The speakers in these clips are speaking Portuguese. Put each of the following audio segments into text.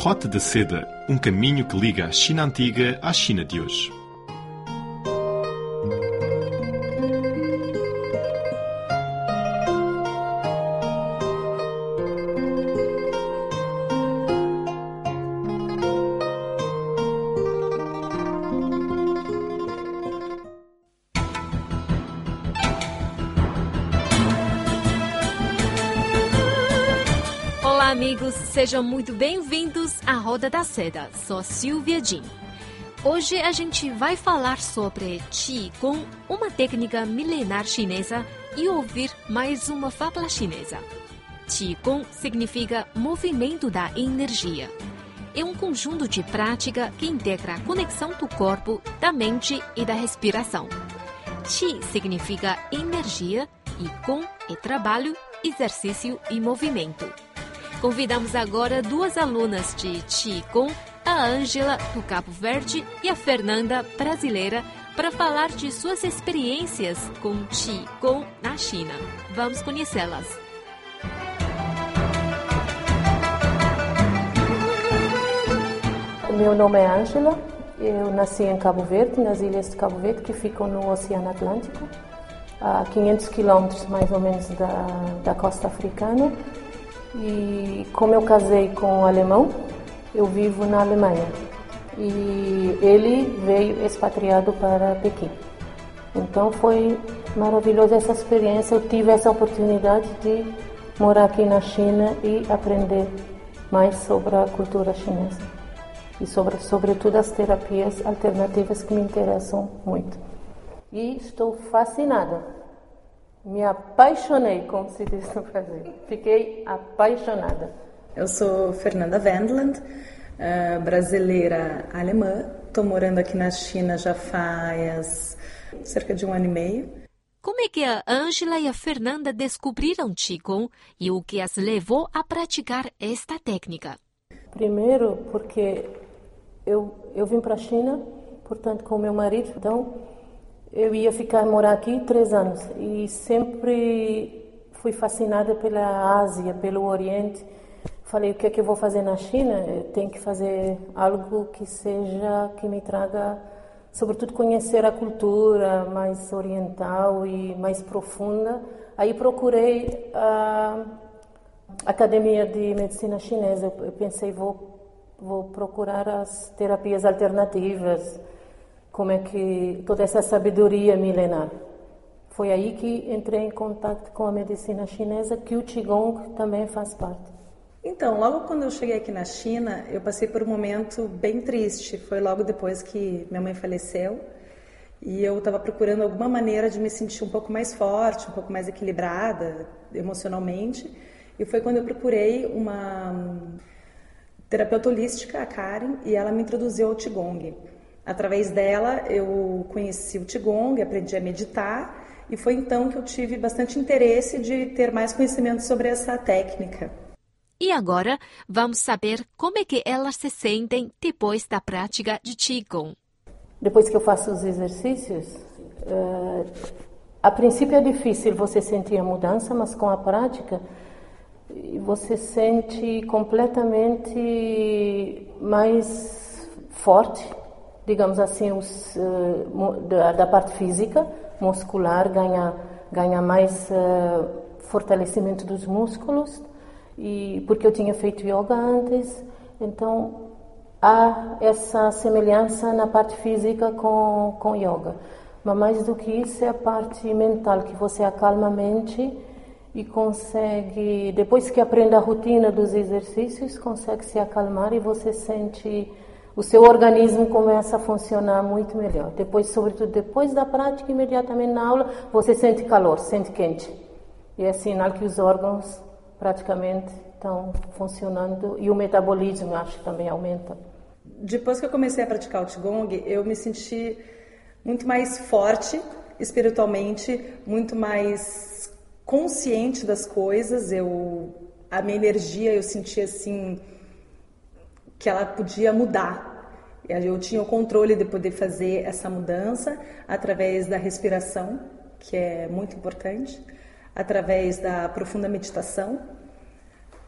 Rota da Seda, um caminho que liga a China antiga à China de hoje. Olá, amigos, sejam muito bem-vindos à Roda da Seda. Sou Silvia Jin. Hoje a gente vai falar sobre Qigong, uma técnica milenar chinesa, e ouvir mais uma fábula chinesa. Qigong significa movimento da energia. É um conjunto de prática que integra a conexão do corpo, da mente e da respiração. Qi significa energia e Gong é trabalho, exercício e movimento. Convidamos agora duas alunas de Qigong, a Ângela, do Cabo Verde, e a Fernanda, brasileira, para falar de suas experiências com Qigong na China. Vamos conhecê-las. Meu nome é Ângela, eu nasci em Cabo Verde, nas ilhas de Cabo Verde, que ficam no Oceano Atlântico, a 500 quilômetros mais ou menos da costa africana. E como eu casei com um alemão, eu vivo na Alemanha. E ele veio expatriado para Pequim. Então foi maravilhosa essa experiência. Eu tive essa oportunidade de morar aqui na China e aprender mais sobre a cultura chinesa. E sobretudo as terapias alternativas que me interessam muito. E estou fascinada. Me apaixonei, como se diz no Brasil. Fiquei apaixonada. Eu sou Fernanda Wendland, brasileira alemã. Estou morando aqui na China já faz cerca de 1 ano e meio. Como é que a Ângela e a Fernanda descobriram Qigong e o que as levou a praticar esta técnica? Primeiro, porque eu vim para a China, portanto, com meu marido, então eu ia morar aqui 3 anos e sempre fui fascinada pela Ásia, pelo Oriente. Falei, o que é que eu vou fazer na China? Eu tenho que fazer algo que me traga, sobretudo, conhecer a cultura mais oriental e mais profunda. Aí procurei a Academia de Medicina Chinesa. Eu pensei, vou procurar as terapias alternativas, como é que toda essa sabedoria milenar. Foi aí que entrei em contato com a medicina chinesa, que o Qigong também faz parte. Então, logo quando eu cheguei aqui na China, eu passei por um momento bem triste. Foi logo depois que minha mãe faleceu e eu estava procurando alguma maneira de me sentir um pouco mais forte, um pouco mais equilibrada emocionalmente. E foi quando eu procurei uma terapeuta holística, a Karen, e ela me introduziu ao Qigong. Através dela, eu conheci o Qigong, aprendi a meditar e foi então que eu tive bastante interesse de ter mais conhecimento sobre essa técnica. E agora, vamos saber como é que elas se sentem depois da prática de Qigong. Depois que eu faço os exercícios, a princípio é difícil você sentir a mudança, mas com a prática você sente completamente mais forte, digamos assim, da parte física, muscular, ganha mais fortalecimento dos músculos, e porque eu tinha feito yoga antes, então há essa semelhança na parte física com yoga. Mas mais do que isso é a parte mental, que você acalma a mente e consegue, depois que aprende a rotina dos exercícios, consegue se acalmar e você sente, o seu organismo começa a funcionar muito melhor. Depois, sobretudo depois da prática, imediatamente na aula, você sente calor, sente quente. E é sinal que os órgãos praticamente estão funcionando e o metabolismo, acho que também aumenta. Depois que eu comecei a praticar o Qigong, eu me senti muito mais forte espiritualmente, muito mais consciente das coisas. A minha energia, eu sentia assim que ela podia mudar. Eu tinha o controle de poder fazer essa mudança através da respiração, que é muito importante, através da profunda meditação,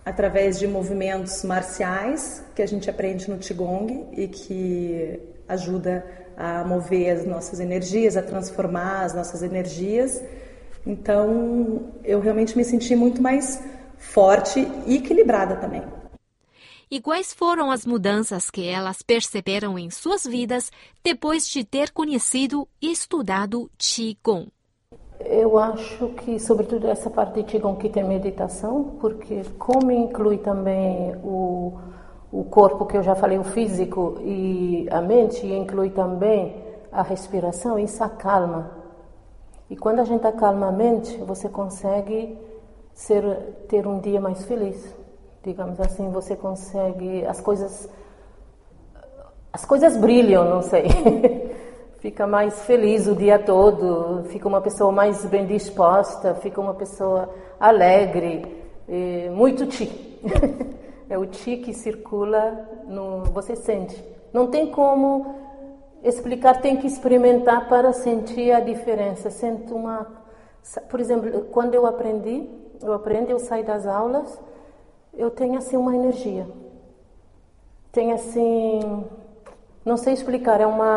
através de movimentos marciais que a gente aprende no Qigong e que ajuda a mover as nossas energias, a transformar as nossas energias. Então, eu realmente me senti muito mais forte e equilibrada também. E quais foram as mudanças que elas perceberam em suas vidas depois de ter conhecido e estudado Qigong? Eu acho que, sobretudo, essa parte de Qigong que tem meditação, porque como inclui também o corpo, que eu já falei, o físico e a mente, e inclui também a respiração, isso acalma. E quando a gente acalma a mente, você consegue ter um dia mais feliz. Digamos assim, você consegue, as coisas brilham, não sei. Fica mais feliz o dia todo, fica uma pessoa mais bem disposta, fica uma pessoa alegre, muito Qi. É o Qi que circula, você sente. Não tem como explicar, tem que experimentar para sentir a diferença. Por exemplo, quando eu saio das aulas, eu tenho assim uma energia. Tenho assim, não sei explicar,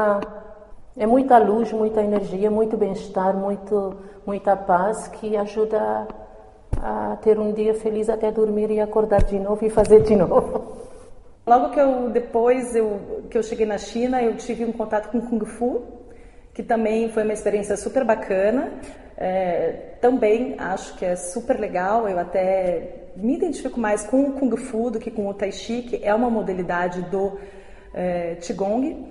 é muita luz, muita energia, muito bem-estar, muita paz que ajuda a ter um dia feliz até dormir e acordar de novo e fazer de novo. Logo que eu cheguei na China, eu tive um contato com Kung Fu, que também foi uma experiência super bacana. Também acho que é super legal, eu até me identifico mais com o Kung Fu do que com o Tai Chi, que é uma modalidade do Qigong.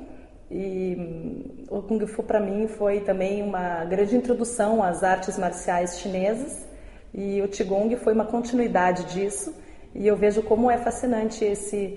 E o Kung Fu para mim foi também uma grande introdução às artes marciais chinesas, e o Qigong foi uma continuidade disso, e eu vejo como é fascinante esse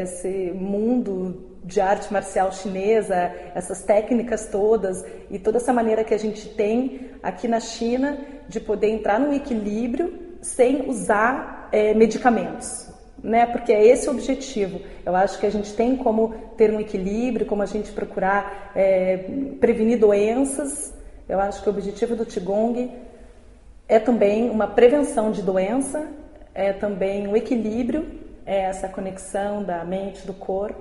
mundo de arte marcial chinesa, essas técnicas todas e toda essa maneira que a gente tem aqui na China de poder entrar num equilíbrio sem usar medicamentos, né? Porque é esse o objetivo. Eu acho que a gente tem como ter um equilíbrio, como a gente procurar prevenir doenças. Eu acho que o objetivo do Qigong é também uma prevenção de doença, é também um equilíbrio, é essa conexão da mente, do corpo.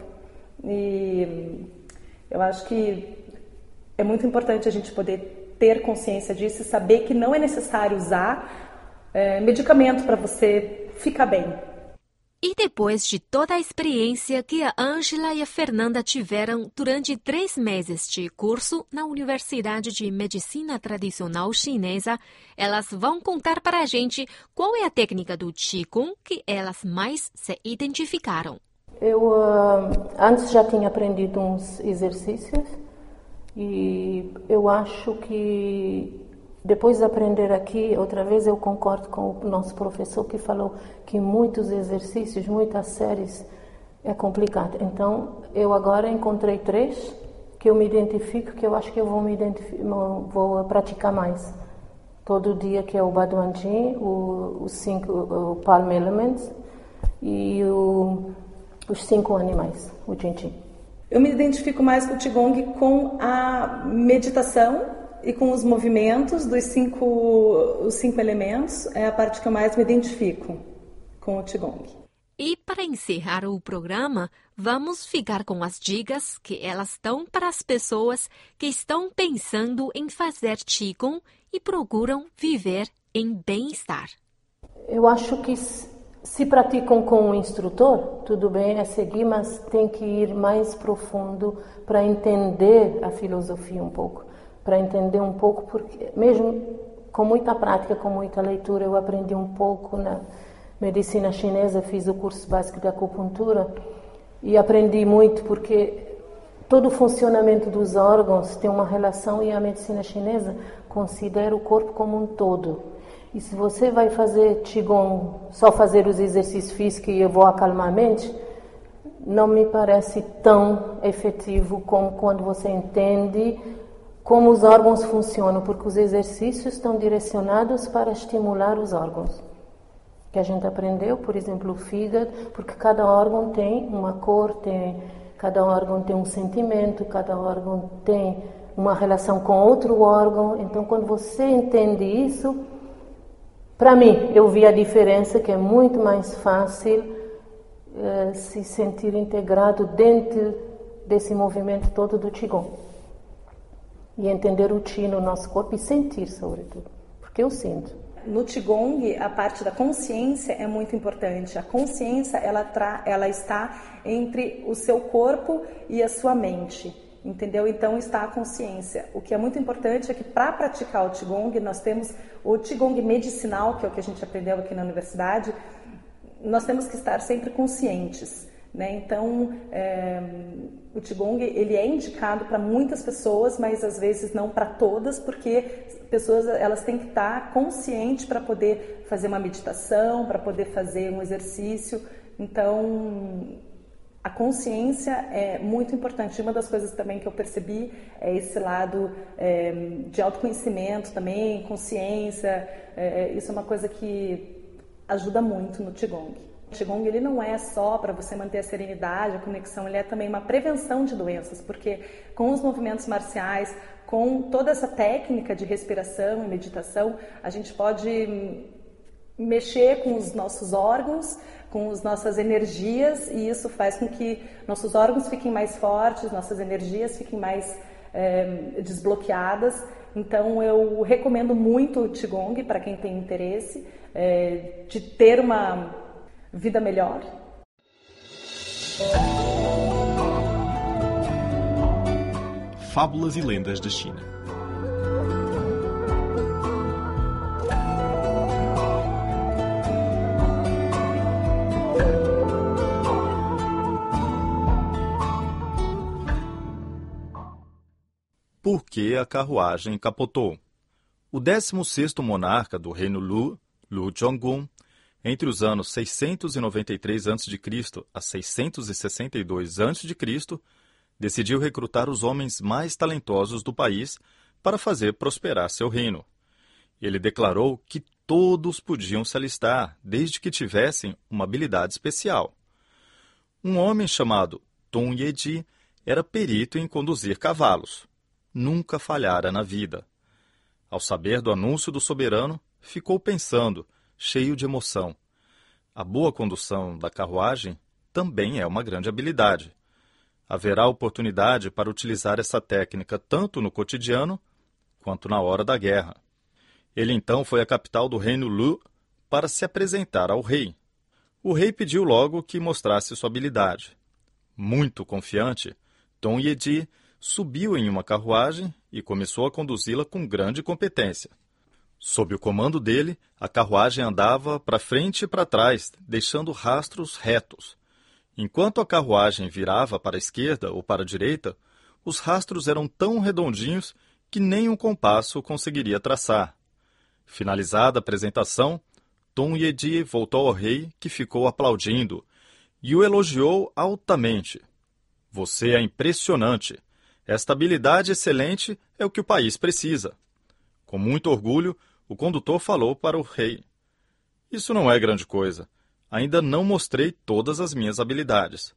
E eu acho que é muito importante a gente poder ter consciência disso e saber que não é necessário usar medicamento para você ficar bem. E depois de toda a experiência que a Ângela e a Fernanda tiveram durante 3 meses de curso na Universidade de Medicina Tradicional Chinesa, elas vão contar para a gente qual é a técnica do Qigong que elas mais se identificaram. Eu antes já tinha aprendido uns exercícios e eu acho que depois de aprender aqui, outra vez eu concordo com o nosso professor que falou que muitos exercícios, muitas séries é complicado. Então, eu agora encontrei 3 que eu me identifico, que eu acho que eu vou praticar mais. Todo dia, que é o Baduan Jin, o Palm Elements e os 5 animais, o Jin Jin. Eu me identifico mais com o Qigong com a meditação e com os movimentos dos 5 elementos. É a parte que eu mais me identifico com o Qigong. E para encerrar o programa, vamos ficar com as dicas que elas dão para as pessoas que estão pensando em fazer Qigong e procuram viver em bem-estar. Eu acho que se praticam com um instrutor, tudo bem, é seguir, mas tem que ir mais profundo para entender a filosofia um pouco. Para entender um pouco, porque mesmo com muita prática, com muita leitura, eu aprendi um pouco na medicina chinesa, fiz o curso básico de acupuntura e aprendi muito porque todo o funcionamento dos órgãos tem uma relação e a medicina chinesa considera o corpo como um todo. E se você vai fazer Qigong, só fazer os exercícios físicos e eu vou acalmar a mente, não me parece tão efetivo como quando você entende como os órgãos funcionam, porque os exercícios estão direcionados para estimular os órgãos. Que a gente aprendeu, por exemplo, o fígado, porque cada órgão tem uma cor, cada órgão tem um sentimento, cada órgão tem uma relação com outro órgão. Então, quando você entende isso, Para mim, eu vi a diferença que é muito mais fácil se sentir integrado dentro desse movimento todo do Qigong. E entender o Qi no nosso corpo e sentir, sobretudo. Porque eu sinto. No Qigong, a parte da consciência é muito importante. A consciência, ela está entre o seu corpo e a sua mente. Entendeu? Então está a consciência. O que é muito importante é que para praticar o Qigong, nós temos o Qigong medicinal, que é o que a gente aprendeu aqui na universidade, nós temos que estar sempre conscientes, né? Então, o Qigong, ele é indicado para muitas pessoas, mas às vezes não para todas, porque pessoas, elas têm que estar conscientes para poder fazer uma meditação, para poder fazer um exercício. Então, a consciência é muito importante. Uma das coisas também que eu percebi é esse lado de autoconhecimento também, consciência. Isso é uma coisa que ajuda muito no Qigong. O Qigong, ele não é só para você manter a serenidade, a conexão, ele é também uma prevenção de doenças, porque com os movimentos marciais, com toda essa técnica de respiração e meditação, a gente pode mexer com os nossos órgãos, com as nossas energias, e isso faz com que nossos órgãos fiquem mais fortes, nossas energias fiquem mais desbloqueadas. Então eu recomendo muito o Qigong para quem tem interesse de ter uma vida melhor. Fábulas e lendas da China. Por que a carruagem capotou? O 16º monarca do reino Lu, Lu Zhonggun, entre os anos 693 a.C. a 662 a.C., decidiu recrutar os homens mais talentosos do país para fazer prosperar seu reino. Ele declarou que todos podiam se alistar, desde que tivessem uma habilidade especial. Um homem chamado Tong Yedi era perito em conduzir cavalos. Nunca falhara na vida. Ao saber do anúncio do soberano, ficou pensando, cheio de emoção. A boa condução da carruagem também é uma grande habilidade. Haverá oportunidade para utilizar essa técnica tanto no cotidiano quanto na hora da guerra. Ele então foi à capital do reino Lu para se apresentar ao rei. O rei pediu logo que mostrasse sua habilidade. Muito confiante, Tong Yedi subiu em uma carruagem e começou a conduzi-la com grande competência. Sob o comando dele, a carruagem andava para frente e para trás, deixando rastros retos. Enquanto a carruagem virava para a esquerda ou para a direita, os rastros eram tão redondinhos que nem um compasso conseguiria traçar. Finalizada a apresentação, Tong Yedi voltou ao rei, que ficou aplaudindo, e o elogiou altamente. Você é impressionante. Esta habilidade excelente é o que o país precisa. Com muito orgulho, o condutor falou para o rei. Isso não é grande coisa. Ainda não mostrei todas as minhas habilidades.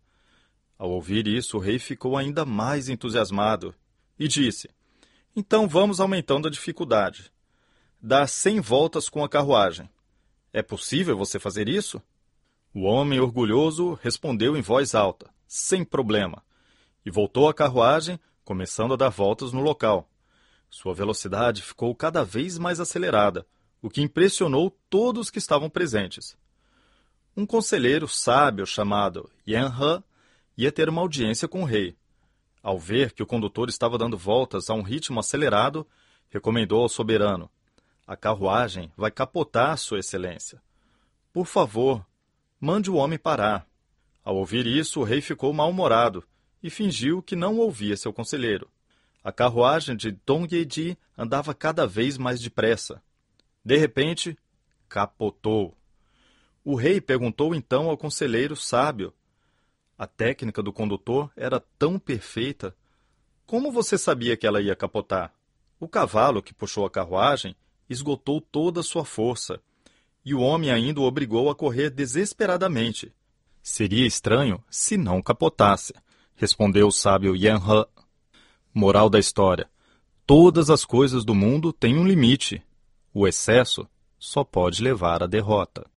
Ao ouvir isso, o rei ficou ainda mais entusiasmado e disse, então vamos aumentando a dificuldade. Dá 100 voltas com a carruagem. É possível você fazer isso? O homem orgulhoso respondeu em voz alta, sem problema, e voltou à carruagem, começando a dar voltas no local. Sua velocidade ficou cada vez mais acelerada, o que impressionou todos que estavam presentes. Um conselheiro sábio chamado Yan He ia ter uma audiência com o rei. Ao ver que o condutor estava dando voltas a um ritmo acelerado, recomendou ao soberano, a carruagem vai capotar, Sua Excelência. Por favor, mande o homem parar. Ao ouvir isso, o rei ficou mal-humorado e fingiu que não ouvia seu conselheiro. A carruagem de Tong Yedi andava cada vez mais depressa. De repente, capotou. O rei perguntou então ao conselheiro sábio. A técnica do condutor era tão perfeita. Como você sabia que ela ia capotar? O cavalo que puxou a carruagem esgotou toda a sua força, e o homem ainda o obrigou a correr desesperadamente. Seria estranho se não capotasse, respondeu o sábio Yan He. Moral da história: todas as coisas do mundo têm um limite. O excesso só pode levar à derrota.